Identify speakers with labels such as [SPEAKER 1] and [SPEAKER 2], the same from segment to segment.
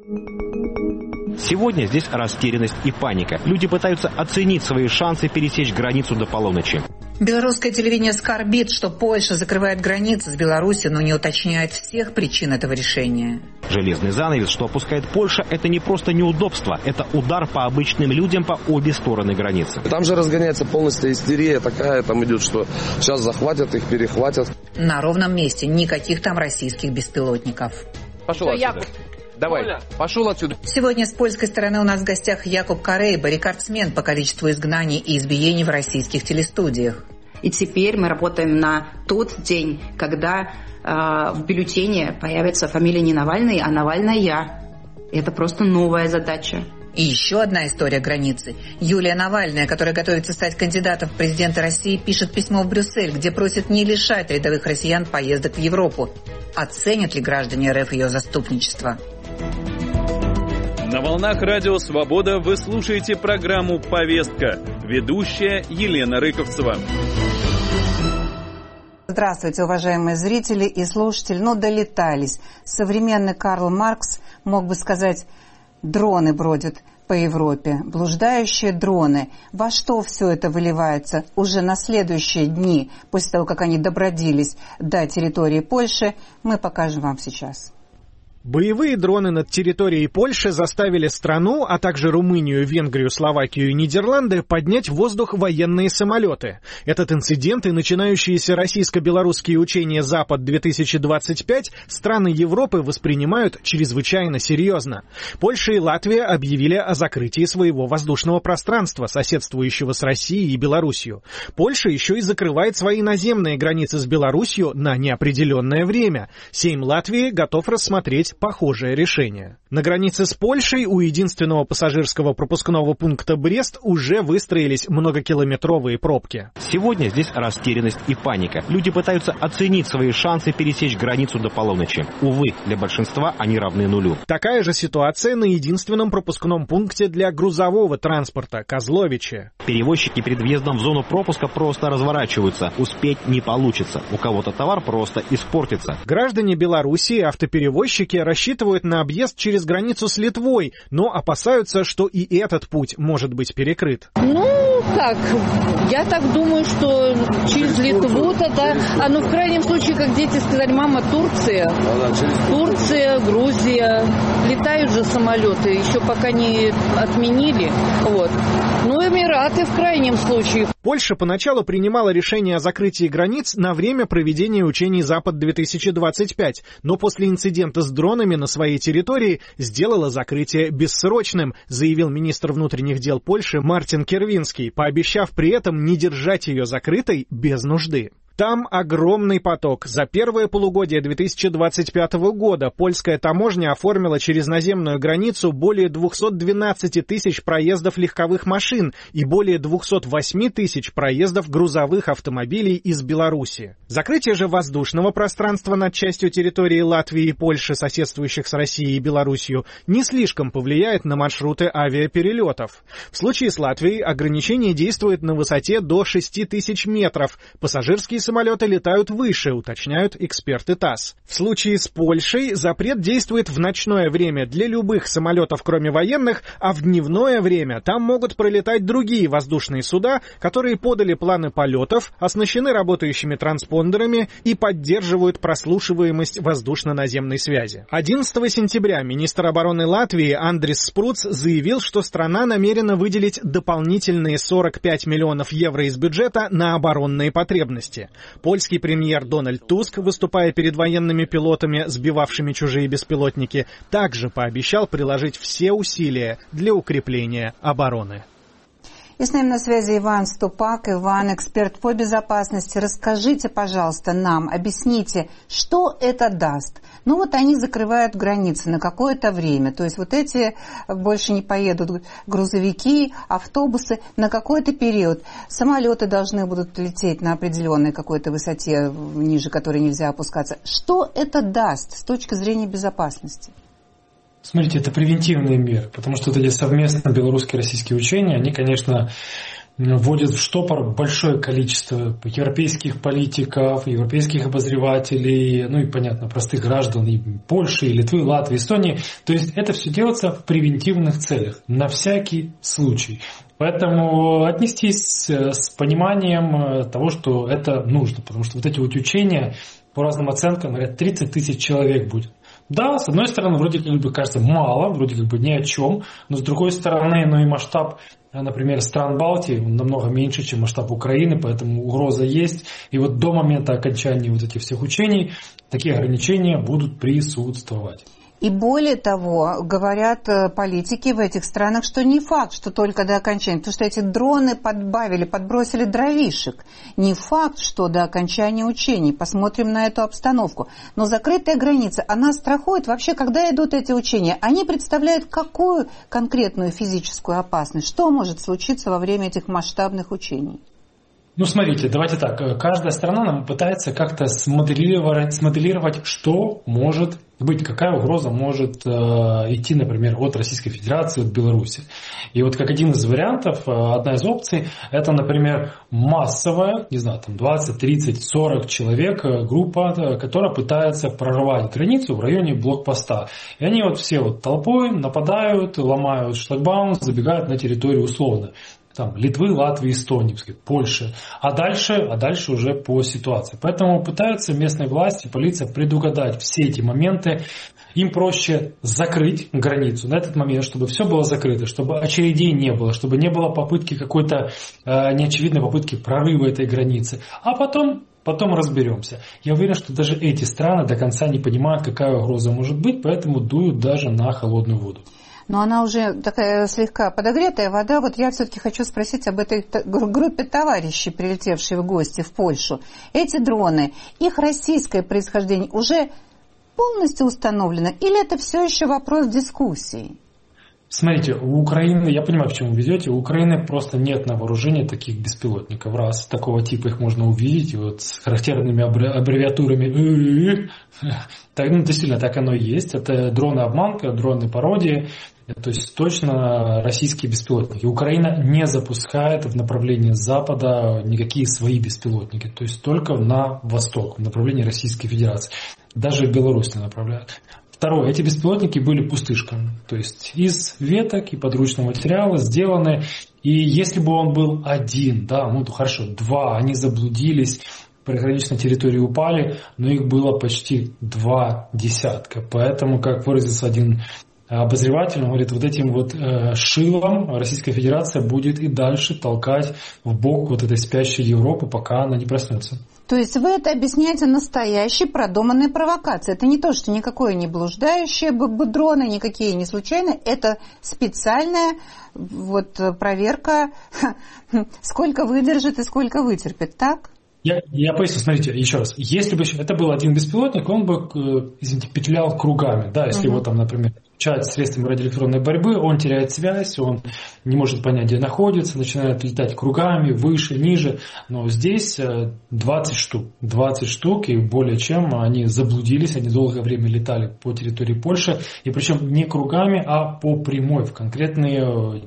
[SPEAKER 1] Сегодня здесь растерянность и паника. Люди пытаются оценить свои шансы пересечь границу до полуночи.
[SPEAKER 2] Белорусское телевидение скорбит, что Польша закрывает границы с Беларусью, но не уточняет всех причин этого решения.
[SPEAKER 1] Железный занавес, что опускает Польша, это не просто неудобство, это удар по обычным людям по обе стороны границы.
[SPEAKER 3] Там же разгоняется полностью истерия такая, там идет, что сейчас захватят их, перехватят.
[SPEAKER 2] На ровном месте никаких там российских беспилотников.
[SPEAKER 4] Пошел отсюда. Давай, пошел отсюда.
[SPEAKER 2] Сегодня с польской стороны у нас в гостях Якуб Карейба, рекордсмен по количеству изгнаний и избиений в российских телестудиях.
[SPEAKER 5] И теперь мы работаем на тот день, когда в бюллетене появится фамилия не Навальный, а Навальная. Это просто новая задача.
[SPEAKER 2] И еще одна история границы. Юлия Навальная, которая готовится стать кандидатом в президенты России, пишет письмо в Брюссель, где просит не лишать рядовых россиян поездок в Европу. Оценят ли граждане РФ ее заступничество?
[SPEAKER 6] На волнах радио «Свобода» вы слушаете программу «Повестка». Ведущая Елена Рыковцева.
[SPEAKER 7] Здравствуйте, уважаемые зрители и слушатели. Долетались. Современный Карл Маркс мог бы сказать: дроны бродят по Европе, блуждающие дроны. Во что все это выливается уже на следующие дни, после того, как они добродились до территории Польши, мы покажем вам сейчас.
[SPEAKER 8] Боевые дроны над территорией Польши заставили страну, а также Румынию, Венгрию, Словакию и Нидерланды поднять в воздух военные самолеты. Этот инцидент и начинающиеся российско-белорусские учения «Запад-2025» страны Европы воспринимают чрезвычайно серьезно. Польша и Латвия объявили о закрытии своего воздушного пространства, соседствующего с Россией и Белоруссией. Польша еще и закрывает свои наземные границы с Белоруссией на неопределенное время. Сейм Латвии готов рассмотреть похожее решение. На границе с Польшей у единственного пассажирского пропускного пункта Брест уже выстроились многокилометровые пробки.
[SPEAKER 1] Сегодня здесь растерянность и паника. Люди пытаются оценить свои шансы пересечь границу до полуночи. Увы, для большинства они равны нулю.
[SPEAKER 8] Такая же ситуация на единственном пропускном пункте для грузового транспорта – Козловичи.
[SPEAKER 1] Перевозчики перед въездом в зону пропуска просто разворачиваются. Успеть не получится. У кого-то товар просто испортится.
[SPEAKER 8] Граждане Белоруссии, автоперевозчики рассчитывают на объезд через границу с Литвой, но опасаются, что и этот путь может быть перекрыт.
[SPEAKER 9] Я так думаю, что через Литву тогда, в крайнем случае, как дети сказали, мама, Турция, Грузия, летают же самолеты, еще пока не отменили, Эмираты в крайнем случае.
[SPEAKER 8] Польша поначалу принимала решение о закрытии границ на время проведения учений «Запад-2025», но после инцидента с дронами на своей территории сделала закрытие бессрочным, заявил министр внутренних дел Польши Мартин Кервинский, пообещав при этом не держать ее закрытой без нужды. Там огромный поток. За первое полугодие 2025 года польская таможня оформила через наземную границу более 212 тысяч проездов легковых машин и более 208 тысяч проездов грузовых автомобилей из Беларуси. Закрытие же воздушного пространства над частью территории Латвии и Польши, соседствующих с Россией и Белоруссией, не слишком повлияет на маршруты авиаперелетов. В случае с Латвией ограничение действует на высоте до 6000 метров. Пассажирские самолеты летают выше, уточняют эксперты ТАСС. В случае с Польшей запрет действует в ночное время для любых самолетов, кроме военных, а в дневное время там могут пролетать другие воздушные суда, которые подали планы полетов, оснащены работающими транспондерами и поддерживают прослушиваемость воздушно-наземной связи. 11 сентября министр обороны Латвии Андрис Спруц заявил, что страна намерена выделить дополнительные 45 миллионов евро из бюджета на оборонные потребности. Польский премьер Дональд Туск, выступая перед военными пилотами, сбивавшими чужие беспилотники, также пообещал приложить все усилия для укрепления обороны.
[SPEAKER 7] И с нами на связи Иван Ступак. Иван, эксперт по безопасности. Расскажите, пожалуйста, нам, объясните, что это даст? Они закрывают границы на какое-то время. То есть эти больше не поедут грузовики, автобусы на какой-то период. Самолеты должны будут лететь на определенной какой-то высоте, ниже которой нельзя опускаться. Что это даст с точки зрения безопасности?
[SPEAKER 10] Смотрите, это превентивные меры, потому что эти совместные белорусско-российские учения, они, конечно, вводит в штопор большое количество европейских политиков, европейских обозревателей, ну и, понятно, простых граждан и Польши, и Литвы, Латвии, Эстонии. То есть это все делается в превентивных целях, на всякий случай. Поэтому отнестись с пониманием того, что это нужно, потому что вот эти вот учения, по разным оценкам, говорят, 30 тысяч человек будет. Да, с одной стороны, вроде как бы кажется мало, вроде как бы ни о чем, но с другой стороны, ну и масштаб, например, стран Балтии намного меньше, чем масштаб Украины, поэтому угроза есть. И вот до момента окончания вот этих всех учений такие ограничения будут присутствовать.
[SPEAKER 7] И более того, говорят политики в этих странах, что не факт, что только до окончания, потому что эти дроны подбросили дровишек. Не факт, что до окончания учений. Посмотрим на эту обстановку. Но закрытая граница, она страхует вообще, когда идут эти учения. Они представляют какую конкретную физическую опасность? Что может случиться во время этих масштабных учений?
[SPEAKER 10] Ну, смотрите, давайте так. Каждая страна нам пытается как-то смоделировать, что может быть, какая угроза может идти, например, от Российской Федерации, от Беларуси. И вот как один из вариантов, одна из опций, это, например, массовая, не знаю, там 20, 30, 40 человек, группа, которая пытается прорвать границу в районе блокпоста. И они вот все вот толпой нападают, ломают шлагбаум, забегают на территорию условно. Там, Литвы, Латвии, Эстонии, Польши, а дальше уже по ситуации. Поэтому пытаются местные власти, полиция предугадать все эти моменты. Им проще закрыть границу на этот момент, чтобы все было закрыто, чтобы очередей не было, чтобы не было попытки какой-то неочевидной попытки прорыва этой границы. А потом разберемся. Я уверен, что даже эти страны до конца не понимают, какая угроза может быть, поэтому дуют даже на холодную воду.
[SPEAKER 7] Но она уже такая слегка подогретая вода. Вот я все-таки хочу спросить об этой группе товарищей, прилетевшей в гости в Польшу. Эти дроны, их российское происхождение уже полностью установлено? Или это все еще вопрос дискуссии?
[SPEAKER 10] Смотрите, у Украины, я понимаю, к чему вы ведете, у Украины просто нет на вооружении таких беспилотников. Раз такого типа их можно увидеть, вот с характерными аббревиатурами. Ну, действительно, так оно и есть. Это дроны-обманка, дроны-пародии. То есть точно российские беспилотники. Украина не запускает в направлении Запада никакие свои беспилотники. То есть только на восток, в направлении Российской Федерации. Даже в Беларусь не направляют. Второе. Эти беспилотники были пустышками. То есть из веток и подручного материала сделаны. И если бы он был один, да, ну то хорошо, два, они заблудились, приграничной территории упали, но их было почти 20. Поэтому, как выразился один обозреватель, он говорит, вот этим вот шилом Российская Федерация будет и дальше толкать в бок вот этой спящей Европы, пока она не проснется.
[SPEAKER 7] То есть вы это объясняете настоящей продуманной провокацией. Это не то, что никакое не блуждающее дроны, никакие не случайные. Это специальная вот проверка, сколько выдержит и сколько вытерпит, так?
[SPEAKER 10] Я поясню, смотрите, еще раз. Если бы это был один беспилотник, он бы, извините, петлял кругами. Да, если его там, например, включать средствами радиоэлектронной борьбы, он теряет связь, он не может понять, где находится, начинает летать кругами, выше, ниже. Но здесь 20 штук. 20 штук, и более чем они заблудились, они долгое время летали по территории Польши, и причем не кругами, а по прямой, в конкретную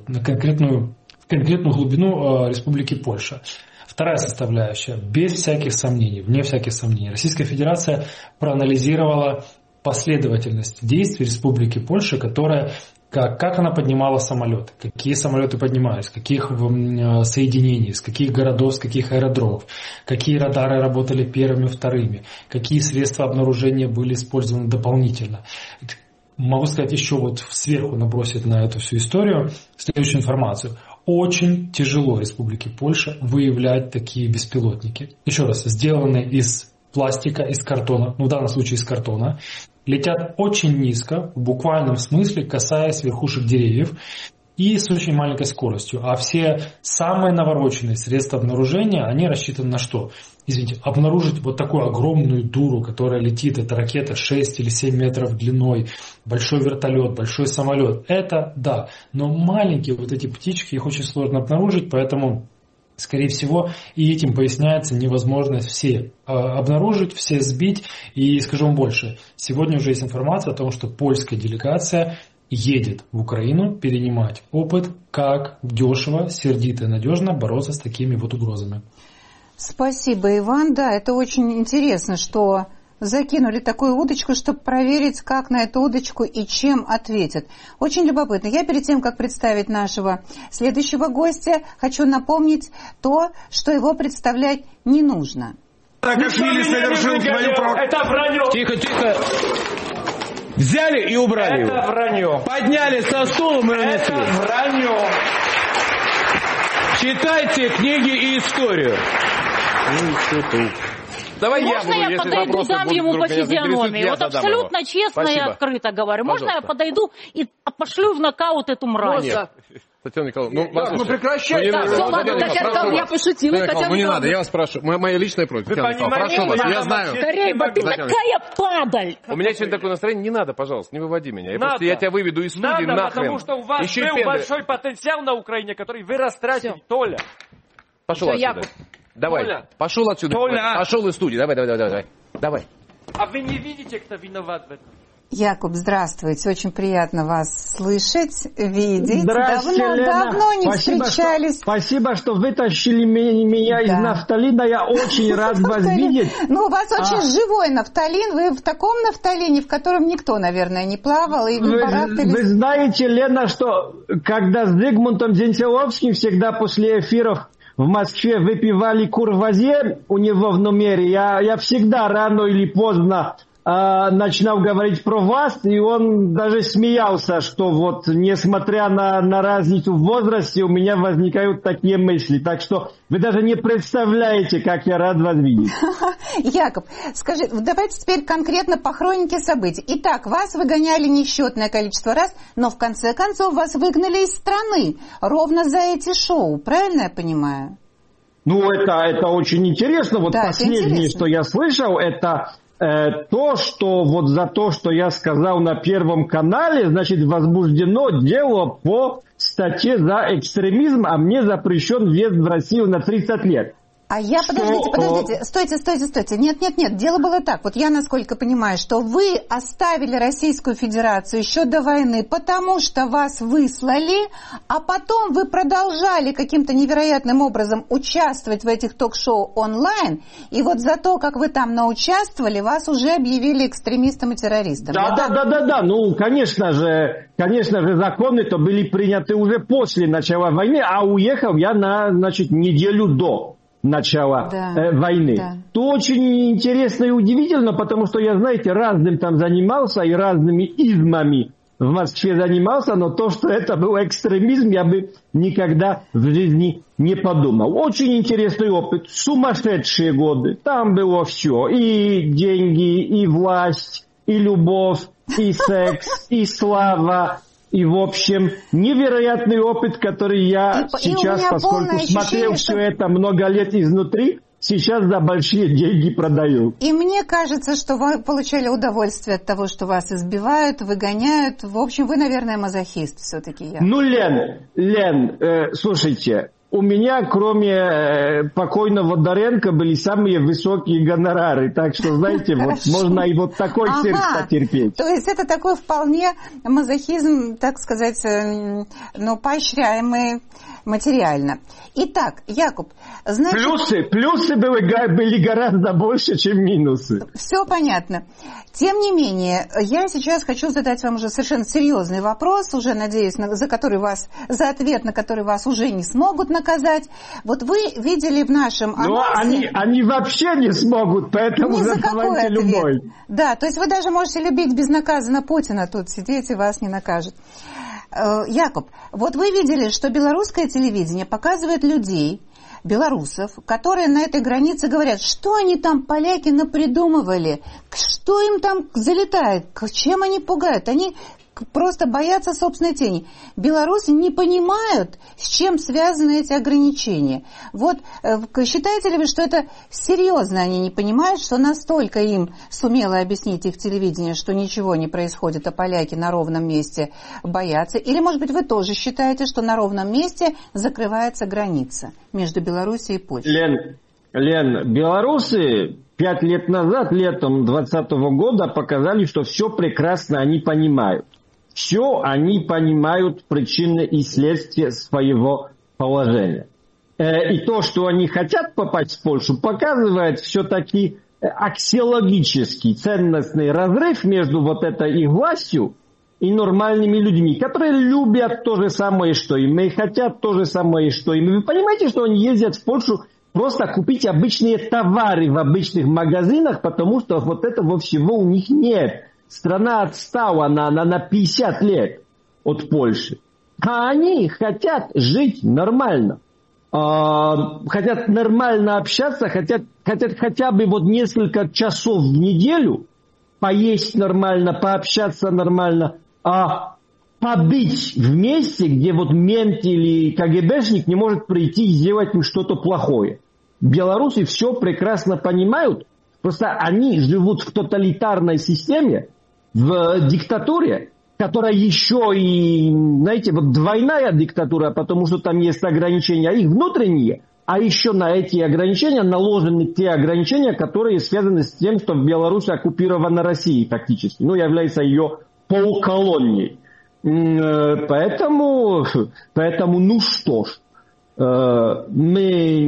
[SPEAKER 10] глубину Республики Польша. Вторая составляющая, без всяких сомнений, вне всяких сомнений, Российская Федерация проанализировала последовательность действий Республики Польша, которая, как она поднимала самолеты, какие самолеты поднимались, каких соединений, с каких городов, с каких аэродромов, какие радары работали первыми, вторыми, какие средства обнаружения были использованы дополнительно. Могу сказать еще вот сверху набросить на эту всю историю следующую информацию. Очень тяжело Республике Польша выявлять такие беспилотники. Еще раз, сделанные из пластика, из картона, в данном случае из картона, летят очень низко, в буквальном смысле касаясь верхушек деревьев и с очень маленькой скоростью. А все самые навороченные средства обнаружения, они рассчитаны на что? Извините, обнаружить вот такую огромную дуру, которая летит, это ракета 6 или 7 метров длиной, большой вертолет, большой самолет, это да. Но маленькие вот эти птички, их очень сложно обнаружить, поэтому, скорее всего, и этим поясняется невозможность все обнаружить, все сбить. И скажу вам больше, сегодня уже есть информация о том, что польская делегация едет в Украину перенимать опыт, как дешево, сердито и надежно бороться с такими вот угрозами.
[SPEAKER 7] Спасибо, Иван. Да, это очень интересно, что закинули такую удочку, чтобы проверить, как на эту удочку и чем ответят. Очень любопытно. Я перед тем, как представить нашего следующего гостя, хочу напомнить то, что его представлять не нужно.
[SPEAKER 11] Саакашвили совершил свою
[SPEAKER 12] Это вранье.
[SPEAKER 11] Тихо, тихо. Взяли и убрали его.
[SPEAKER 12] Это вранье.
[SPEAKER 11] Подняли со стула, мы унесли.
[SPEAKER 12] Это вранье.
[SPEAKER 11] Читайте книги и историю.
[SPEAKER 4] Давай
[SPEAKER 13] можно я подойду, дам ему по физиономии? Вот абсолютно честно и открыто говорю. Можно я подойду и пошлю в нокаут эту мразь?
[SPEAKER 4] Нет. Татьяна Николаевна,
[SPEAKER 12] прекращай.
[SPEAKER 13] Я пошутила.
[SPEAKER 4] Не надо, я вас прошу. Моя личная просьба. Татьяна Николаевна, прошу вас, я знаю.
[SPEAKER 13] Скорей, ты такая падаль.
[SPEAKER 4] У меня сегодня такое настроение, не надо, пожалуйста, не выводи меня. Я тебя выведу из студии нахрен.
[SPEAKER 12] Потому что у вас был большой потенциал на Украине, который вы растратили. Толя.
[SPEAKER 4] Пошел отсюда. Давай, пошел отсюда. Пошел из студии. Давай.
[SPEAKER 12] А вы не видите, кто виноват в этом?
[SPEAKER 7] Якуб, здравствуйте. Очень приятно вас слышать, видеть.
[SPEAKER 14] Здравствуйте,
[SPEAKER 7] Давно не встречались.
[SPEAKER 14] Спасибо, что вытащили меня из нафталина. Я очень рад вас видеть.
[SPEAKER 7] Ну, у вас очень живой нафталин. Вы в таком нафталине, в котором никто, наверное, не плавал. И
[SPEAKER 14] вы знаете, Лена, что когда с Зигмунтом Зенцеловским всегда после эфиров в Москве выпивали курвазе у него в номере, я всегда рано или поздно начинал говорить про вас, и он даже смеялся, что вот несмотря на разницу в возрасте, у меня возникают такие мысли. Так что вы даже не представляете, как я рад вас видеть.
[SPEAKER 7] Якуб, скажи, давайте теперь конкретно по хронике событий. Итак, вас выгоняли несчетное количество раз, но в конце концов вас выгнали из страны ровно за эти шоу. Правильно я понимаю?
[SPEAKER 14] Ну, это очень интересно. Вот
[SPEAKER 7] да,
[SPEAKER 14] последнее, что я слышал, это то, что вот за то, что я сказал на Первом канале, значит, возбуждено дело по статье за экстремизм, а мне запрещен въезд в Россию на 30 лет.
[SPEAKER 7] А я, подождите, стойте. Нет, дело было так. Вот я, насколько понимаю, что вы оставили Российскую Федерацию еще до войны, потому что вас выслали, а потом вы продолжали каким-то невероятным образом участвовать в этих ток-шоу онлайн, и вот за то, как вы там научаствовали, вас уже объявили экстремистом и террористом.
[SPEAKER 14] Да. Ну, конечно же, законы-то были приняты уже после начала войны, а уехал я на, неделю до начала войны. Да. То очень интересно и удивительно, потому что я, знаете, разным там занимался и разными измами в Москве занимался, но то, что это был экстремизм, я бы никогда в жизни не подумал. Очень интересный опыт, сумасшедшие годы. Там было все. И деньги, и власть, и любовь, и секс, и слава. И, в общем, невероятный опыт, который я сейчас, поскольку смотрел все это много лет изнутри, сейчас за большие деньги продаю.
[SPEAKER 7] И мне кажется, что вы получали удовольствие от того, что вас избивают, выгоняют. В общем, вы, наверное, мазохист все-таки.
[SPEAKER 14] Ну, Лен, слушайте, у меня, кроме покойного Доренко, были самые высокие гонорары. Так что, знаете, вот можно и вот такой цирк потерпеть.
[SPEAKER 7] То есть это такой вполне мазохизм, так сказать, но поощряемый материально. Итак, Якуб, значит...
[SPEAKER 14] Плюсы были гораздо больше, чем минусы.
[SPEAKER 7] Все понятно. Тем не менее, я сейчас хочу задать вам уже совершенно серьезный вопрос, уже, надеюсь, за ответ на который вас уже не смогут наказать. Вот вы видели в нашем анонсе...
[SPEAKER 14] Но они вообще не смогут, поэтому задавайте любой.
[SPEAKER 7] Да, то есть вы даже можете любить безнаказанно Путина, тут сидеть и вас не накажет. Якуб, вот вы видели, что белорусское телевидение показывает людей, белорусов, которые на этой границе говорят, что они там, поляки, напридумывали, что им там залетает, чем они пугают. Они просто боятся собственной тени. Белорусы не понимают, с чем связаны эти ограничения. Вот считаете ли вы, что это серьезно они не понимают, что настолько им сумело объяснить их телевидение, что ничего не происходит, а поляки на ровном месте боятся? Или, может быть, вы тоже считаете, что на ровном месте закрывается граница между Белоруссией и Польшей?
[SPEAKER 14] Лен, белорусы 5 лет назад, летом 2020 года, показали, что все прекрасно они понимают. все они понимают причины и следствия своего положения. И то, что они хотят попасть в Польшу, показывает все-таки аксиологический ценностный разрыв между вот этой их властью и нормальными людьми, которые любят то же самое, что и мы, хотят то же самое, что и мы. Вы понимаете, что они ездят в Польшу просто купить обычные товары в обычных магазинах, потому что вот этого всего у них нет. Страна отстала на 50 лет от Польши. А они хотят жить нормально. Хотят нормально общаться, хотят хотя бы вот несколько часов в неделю поесть нормально, пообщаться нормально, побыть вместе, где вот мент или КГБшник не может прийти и сделать им что-то плохое. Белорусы все прекрасно понимают, просто они живут в тоталитарной системе, в диктатуре, которая еще и, знаете, вот двойная диктатура, потому что там есть ограничения их внутренние, а еще на эти ограничения наложены те ограничения, которые связаны с тем, что Беларусь оккупирована Россией фактически, является ее полуколонией. Поэтому, ну что ж, мы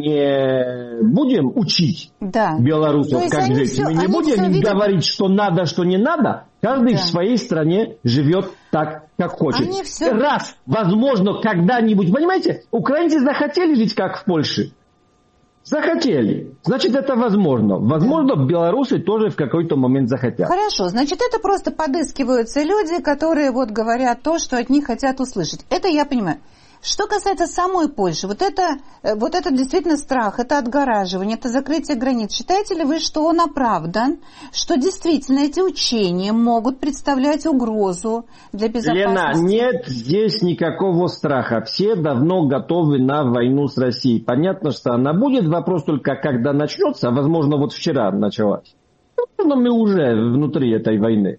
[SPEAKER 14] не будем учить белорусов, как жить. Мы не будем им говорить, что надо, что не надо. Каждый в своей стране живет так, как хочет. Раз, возможно, когда-нибудь, понимаете, украинцы захотели жить, как в Польше. Захотели. Значит, это возможно. Возможно, белорусы тоже в какой-то момент захотят.
[SPEAKER 7] Хорошо. Значит, это просто подыскиваются люди, которые вот говорят то, что от них хотят услышать. Это я понимаю. Что касается самой Польши, вот это действительно страх, это отгораживание, это закрытие границ. Считаете ли вы, что он оправдан, что действительно эти учения могут представлять угрозу для безопасности?
[SPEAKER 14] Лена, нет здесь никакого страха. Все давно готовы на войну с Россией. Понятно, что она будет. Вопрос только, когда начнется. Возможно, вот вчера началась. Но мы уже внутри этой войны.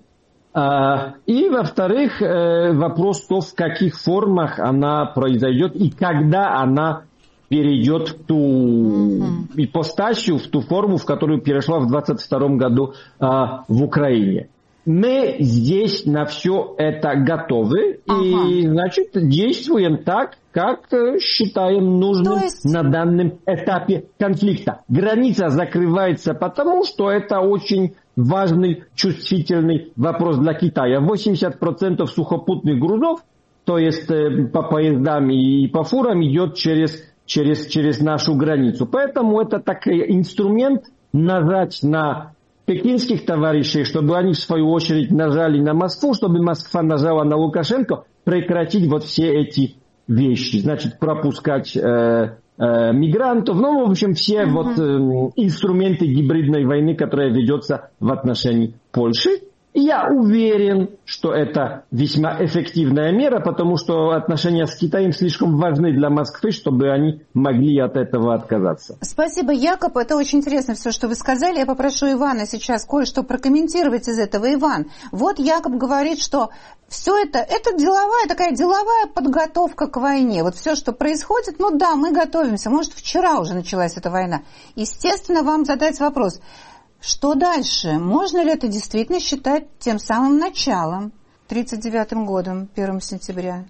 [SPEAKER 14] И, во-вторых, вопрос то, в каких формах она произойдет и когда она перейдет в ту ипостасию, в ту форму, в которую перешла в 22 году в Украине. Мы здесь на все это готовы и, значит, действуем так, как считаем нужным на данном этапе конфликта. Граница закрывается потому, что это очень важный, чувствительный вопрос для Китая. 80% сухопутных грузов, то есть по поездам и по фурам, идет через нашу границу. Поэтому это такой инструмент нажать на пекинских товарищей, чтобы они в свою очередь нажали на Москву, чтобы Москва нажала на Лукашенко, прекратить вот все эти вещи. Значит, пропускать мигрантов, в общем, все вот инструменты гибридной войны, которая ведется в отношении Польши. И я уверен, что это весьма эффективная мера, потому что отношения с Китаем слишком важны для Москвы, чтобы они могли от этого отказаться.
[SPEAKER 7] Спасибо, Якоб. Это очень интересно все, что вы сказали. Я попрошу Ивана сейчас кое-что прокомментировать из этого. Иван, вот Якоб говорит, что все это такая деловая подготовка к войне. Вот все, что происходит, мы готовимся. Может, вчера уже началась эта война. Естественно, вам задать вопрос. Что дальше? Можно ли это действительно считать тем самым началом, 1939 годом, 1 сентября?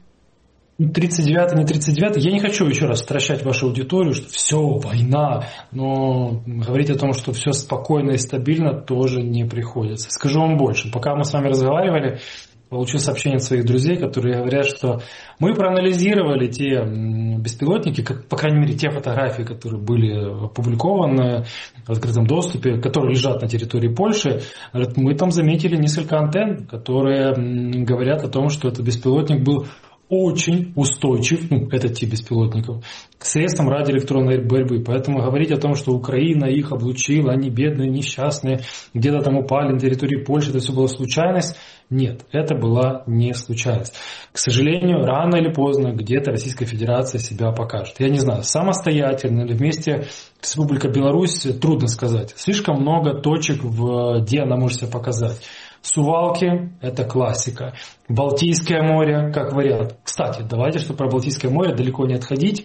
[SPEAKER 10] 39-й, не 39-й. Я не хочу еще раз стращать вашу аудиторию, что все, война. Но говорить о том, что все спокойно и стабильно, тоже не приходится. Скажу вам больше. Пока мы с вами разговаривали, получил сообщение от своих друзей, которые говорят, что мы проанализировали те беспилотники, по крайней мере, те фотографии, которые были опубликованы в открытом доступе, которые лежат на территории Польши. Мы там заметили несколько антенн, которые говорят о том, что этот беспилотник был очень устойчив, этот тип беспилотников, к средствам радиоэлектронной борьбы. Поэтому говорить о том, что Украина их облучила, они бедные, несчастные, где-то там упали на территории Польши, это все была случайность. Нет, это была не случайность. К сожалению, рано или поздно где-то Российская Федерация себя покажет. Я не знаю, самостоятельно или вместе с Республикой Беларусь, трудно сказать. Слишком много точек, где она может себя показать. Сувалки – это классика. Балтийское море – как вариант. Кстати, давайте, чтобы про Балтийское море далеко не отходить.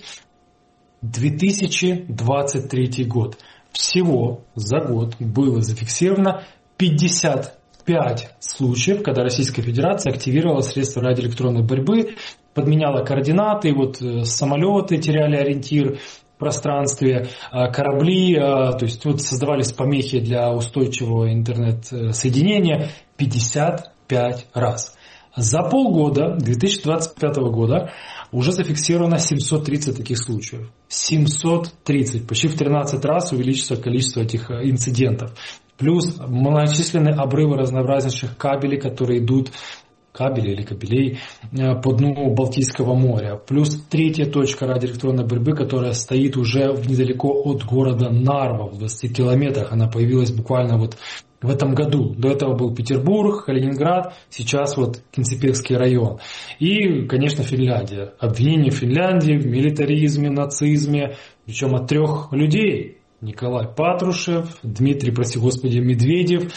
[SPEAKER 10] 2023 год. Всего за год было зафиксировано 50 5 случаев, когда Российская Федерация активировала средства радиоэлектронной борьбы, подменяла координаты, вот самолеты теряли ориентир в пространстве, корабли, то есть вот создавались помехи для устойчивого интернет-соединения 55 раз. За полгода 2025 года уже зафиксировано 730 таких случаев. 730, почти в 13 раз увеличится количество этих инцидентов. Плюс многочисленные обрывы разнообразнейших кабелей, которые идут, кабелей или кабелей, по дну Балтийского моря. Плюс 3-я точка радиоэлектронной борьбы, которая стоит уже недалеко от города Нарва, в 20 километрах. Она появилась буквально вот в этом году. До этого был Петербург, Калининград, сейчас вот Кинцепекский район. И, конечно, Финляндия. Обвинение Финляндии в милитаризме, нацизме, причем от 3 людей. Николай Патрушев, Дмитрий, прости господи, Медведев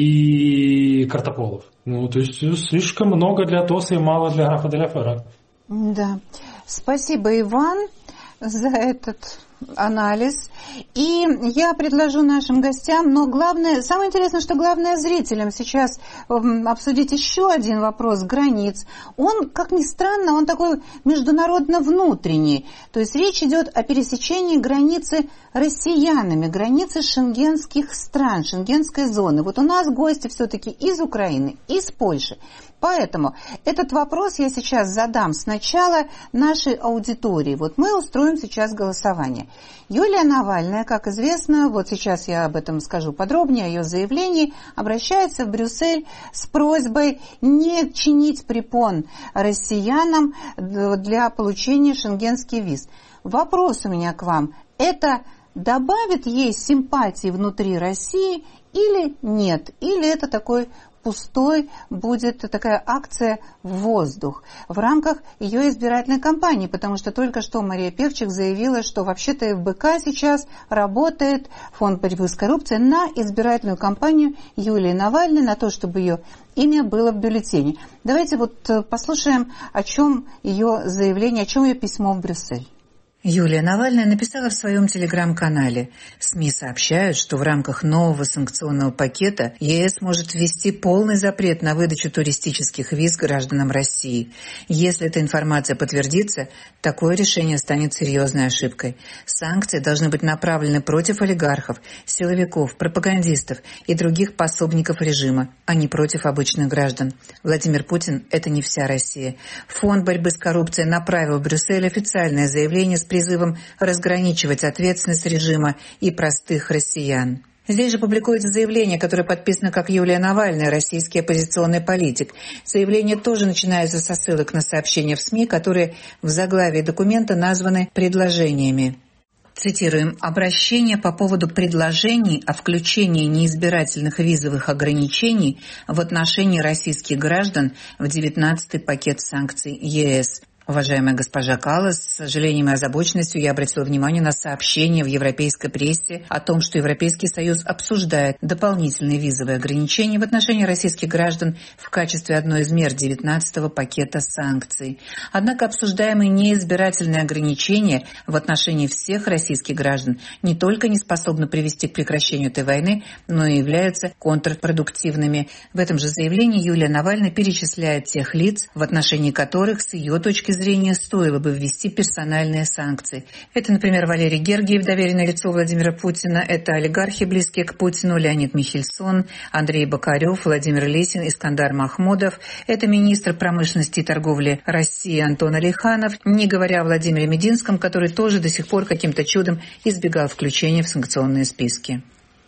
[SPEAKER 10] и Картополов. Ну, то есть слишком много для ТОСа и мало для графа де ля Фера.
[SPEAKER 7] Да. Спасибо, Иван, за этот анализ. И я предложу нашим гостям, но главное, самое интересное, что главное зрителям сейчас обсудить еще один вопрос границ. Он, как ни странно, он такой международно-внутренний. То есть речь идет о пересечении границы россиянами, границы шенгенских стран, шенгенской зоны. Вот у нас гости все-таки из Украины, из Польши. Поэтому этот вопрос я сейчас задам сначала нашей аудитории. Вот мы устроим сейчас голосование. Юлия Навальная, как известно, вот сейчас я об этом скажу подробнее, о ее заявлении, обращается в Брюссель с просьбой не чинить препон россиянам для получения шенгенских виз. Вопрос у меня к вам. Это добавит ей симпатии внутри России или нет? Или это такой пустой будет такая акция в воздух в рамках ее избирательной кампании, потому что только что Мария Певчик заявила, что вообще-то ФБК сейчас работает, фонд борьбы с коррупцией, на избирательную кампанию Юлии Навальной, на то, чтобы ее имя было в бюллетене. Давайте вот послушаем, о чем ее заявление, о чем ее письмо в Брюссель.
[SPEAKER 2] Юлия Навальная написала в своем телеграм-канале: СМИ сообщают, что в рамках нового санкционного пакета ЕС может ввести полный запрет на выдачу туристических виз гражданам России. Если эта информация подтвердится, такое решение станет серьезной ошибкой. Санкции должны быть направлены против олигархов, силовиков, пропагандистов и других пособников режима, а не против обычных граждан. Владимир Путин – это не вся Россия. Фонд борьбы с коррупцией направил в Брюссель официальное заявление с призывом разграничивать ответственность режима и простых россиян. Здесь же публикуется заявление, которое подписано как Юлия Навальная, российский оппозиционный политик. Заявление тоже начинается со ссылок на сообщения в СМИ, которые в заглавии документа названы предложениями. Цитируем: «Обращение по поводу предложений о включении неизбирательных визовых ограничений в отношении российских граждан в 19-й пакет санкций ЕС». Уважаемая госпожа Каллас, с сожалением и озабоченностью я обратила внимание на сообщение в европейской прессе о том, что Европейский Союз обсуждает дополнительные визовые ограничения в отношении российских граждан в качестве одной из мер 19-го пакета санкций. Однако обсуждаемые неизбирательные ограничения в отношении всех российских граждан не только не способны привести к прекращению этой войны, но и являются контрпродуктивными. В этом же заявлении Юлия Навальная перечисляет тех лиц, в отношении которых, с ее точки зрения, стоило бы ввести персональные санкции. Это, например, Валерий Гергиев, доверенное лицо Владимира Путина, это олигархи, близкие к Путину, Леонид Михельсон, Андрей Бокарев, Владимир Лесин, Искандар Махмудов, это министр промышленности и торговли России Антон Алиханов, не говоря о Владимире Мединском, который тоже до сих пор каким-то чудом избегал включения в санкционные списки.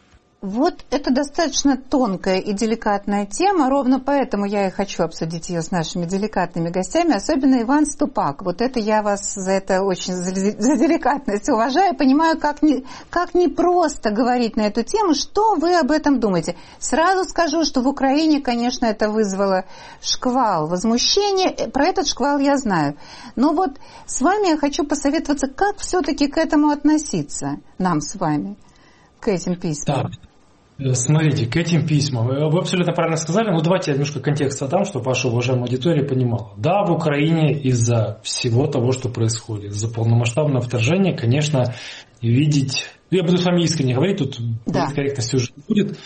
[SPEAKER 7] Вот это достаточно тонкая и деликатная тема, ровно поэтому я и хочу обсудить ее с нашими деликатными гостями, особенно Иван Ступак. Вот это я вас за это очень за деликатность уважаю, понимаю, как непросто говорить на эту тему. Что вы об этом думаете? Сразу скажу, что в Украине, конечно, это вызвало шквал возмущения, про этот шквал я знаю. Но вот с вами я хочу посоветоваться, как все-таки к этому относиться, нам с вами, к этим письмам.
[SPEAKER 10] Да. Смотрите, к этим письмам, вы абсолютно правильно сказали, но давайте я немножко контекст отдам, чтобы ваша уважаемая аудитория понимала. Да, в Украине из-за всего того, что происходит, из-за полномасштабного вторжения, конечно, видеть, я буду с вами искренне говорить, тут корректности уже не будет,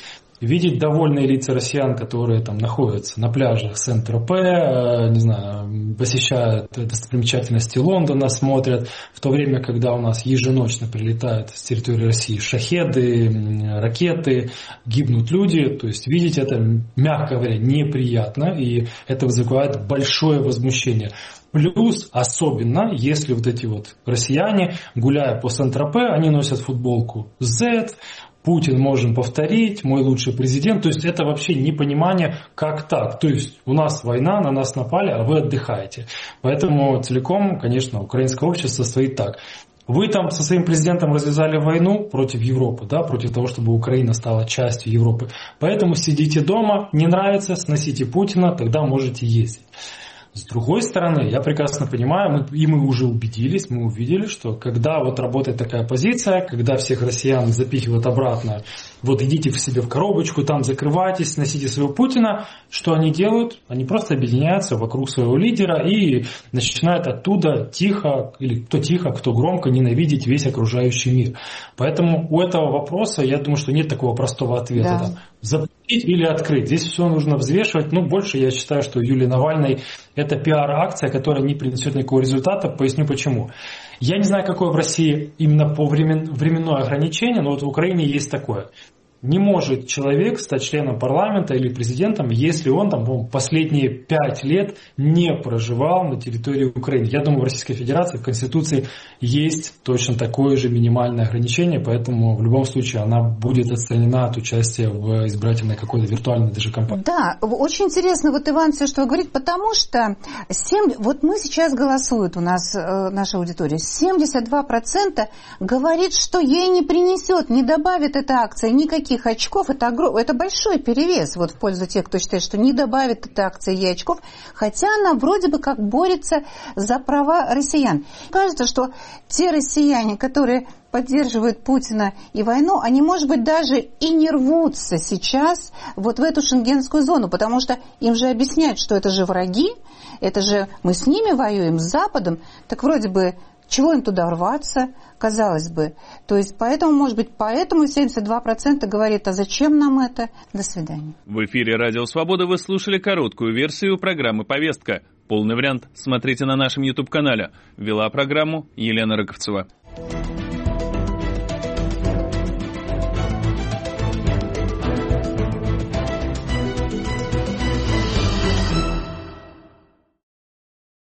[SPEAKER 10] видеть довольные лица россиян, которые там находятся на пляжах Сент-Тропе, не знаю, посещают достопримечательности Лондона, смотрят, в то время, когда у нас еженочно прилетают с территории России шахеды, ракеты, гибнут люди, то есть видеть это, мягко говоря, неприятно, и это вызывает большое возмущение. Плюс, особенно, если вот эти вот россияне, гуляя по Сент-Тропе, они носят футболку Z, Путин можем повторить, мой лучший президент. То есть это вообще непонимание, как так. То есть у нас война, на нас напали, а вы отдыхаете. Поэтому целиком, конечно, украинское общество стоит так. Вы там со своим президентом развязали войну против Европы, да, против того, чтобы Украина стала частью Европы. Поэтому сидите дома, не нравится, сносите Путина, тогда можете ездить. С другой стороны, я прекрасно понимаю, мы уже убедились, мы увидели, что когда вот работает такая позиция, когда всех россиян запихивают обратно, вот идите в себе в коробочку, там закрывайтесь, носите своего Путина, что они делают? Они просто объединяются вокруг своего лидера и начинают оттуда тихо, или кто тихо, кто громко ненавидеть весь окружающий мир. Поэтому у этого вопроса, я думаю, что нет такого простого ответа. Да. Запретить или открыть. Здесь все нужно взвешивать. Больше я считаю, что Юлии Навальной это пиар-акция, которая не принесет никакого результата. Поясню почему. Я не знаю, какое в России именно по временное ограничение, но вот в Украине есть такое. Не может человек стать членом парламента или президентом, если он там последние 5 лет не проживал на территории Украины. Я думаю, в Российской Федерации в Конституции есть точно такое же минимальное ограничение, поэтому в любом случае она будет отстранена от участия в избирательной какой-то виртуальной даже кампании.
[SPEAKER 7] Да, очень интересно, вот Иван все, что говорит, потому что вот мы сейчас голосуют у нас, наша аудитория, 72% говорит, что ей не принесет, не добавит эта акция никаких очков, это большой перевес вот в пользу тех, кто считает, что не добавит эта акция ей очков, хотя она вроде бы как борется за права россиян. Кажется, что те россияне, которые поддерживают Путина и войну, они, может быть, даже и не рвутся сейчас вот в эту шенгенскую зону, потому что им же объясняют, что это же враги, это же мы с ними воюем, с Западом, так вроде бы чего им туда рваться, казалось бы. То есть, поэтому, может быть, 72% говорит, а зачем нам это? До свидания.
[SPEAKER 6] В эфире «Радио Свобода» вы слушали короткую версию программы «Повестка». Полный вариант смотрите на нашем YouTube-канале. Вела программу Елена Рыковцева.